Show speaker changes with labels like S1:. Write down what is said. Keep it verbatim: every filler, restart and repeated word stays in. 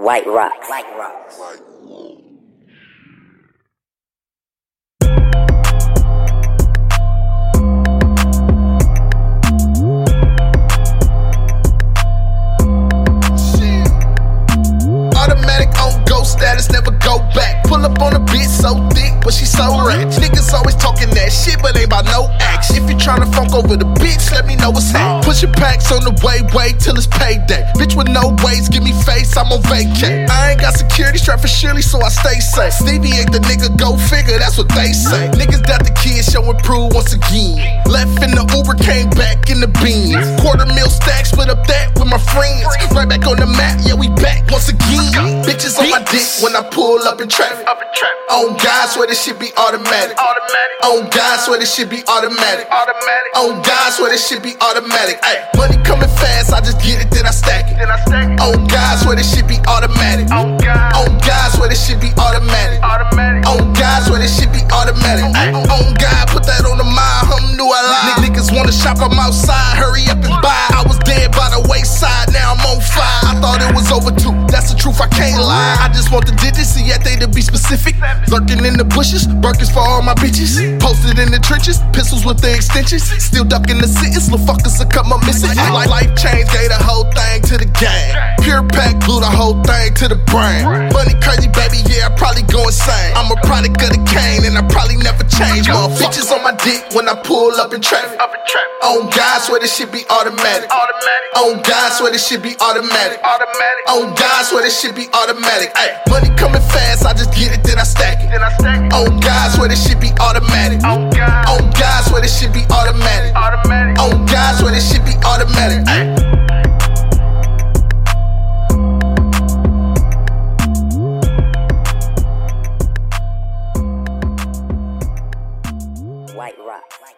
S1: White Rocks. White Rocks.
S2: Automatic on go status, never go back. Pull up on a bitch so thick, but she so rich. Niggas always talking that shit, but ain't about no action. If you tryna funk over the bitch, let me know what's happening. Push your packs on the way, wait till it's payday. Bitch with no ways, give me face, I'm on vacay. I ain't got security strapped for Shirley, so I stay safe. Stevie ain't the nigga, go figure, that's what they say. Niggas got the kids, show and prove once again. Left in the Uber, came back in the beans. Quarter mil stack, split up that with my friends. Right back on the map, yeah, we back once again. Bitches on my dick when I pull up in traffic. On God, swear this shit be automatic. On God, swear this shit be automatic. On God, swear this shit be automatic. Ay, money coming fast, I just get it, then I stack it. On God, swear this shit be automatic. On God, swear this shit be automatic. On God, swear this shit be automatic. Ay, on God, put that on the mind, hum, knew I lied. Niggas wanna shop, I'm outside, hurry up and buy. I was dead by the wayside, now I'm on fire. I thought it was over too, that's the truth, I can't lie. I just want the digits, see yet they to be specific. Lurking in the bushes, Birkins for all my bitches. Posted in the trenches, pistols with the extensions. Still ducking the sentence, little fuckers will come up missing. Like life change, gave the whole thing to the game. Pure pack, glue the whole thing to the brain. Money crazy, baby, yeah, I probably go insane. I'm a product of the cane, and I probably never change. Bitches on my dick when I pull up in traffic. On God, swear this shit be automatic. On God, swear this shit be automatic. On God, swear this shit be automatic. Ay, money coming fast, I just get it, then I stack it. On God, swear this shit be automatic. On God, swear this shit be automatic. On God, swear this shit be automatic. Ay.
S1: White Rocks.